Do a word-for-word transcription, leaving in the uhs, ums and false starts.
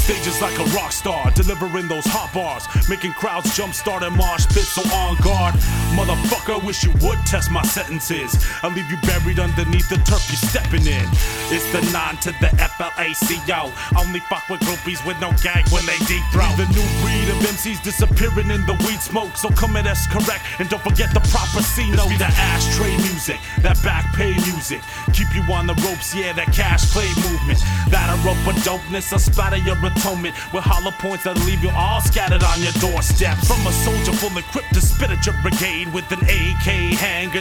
stages like a rock star, delivering those hot bars, making crowds jump start and mosh pits, so on guard. Motherfucker, wish you would test my sentences. I'll leave you buried underneath the turf you're stepping in. It's the nine to the F L A C O. Only fuck with groupies with no gag when they deep throat. The new breed of M Cs disappearing in the weed smoke, so come at us correct and don't forget the proper C note. This be the ashtray music, that back pay music, keep you on the ropes, yeah, that cash play movement. That a rope of dopeness, a splatter your atonement with hollow points that'll leave you all scattered on your doorsteps. From a soldier full equipped to spit at your brigade with an A K hand